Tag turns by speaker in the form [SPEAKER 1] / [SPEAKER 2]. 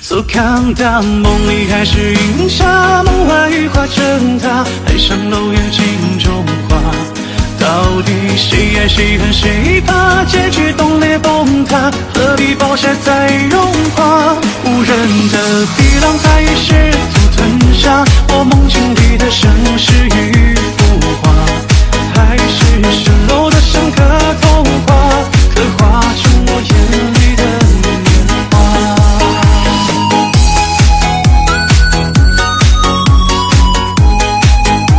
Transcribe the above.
[SPEAKER 1] So count down， 梦里还是云霞，梦外雨化成塔，海上楼宇镜中花。到底谁爱谁恨谁怕？结局冻裂崩塌，何必暴晒再融化？无人的碧浪海与石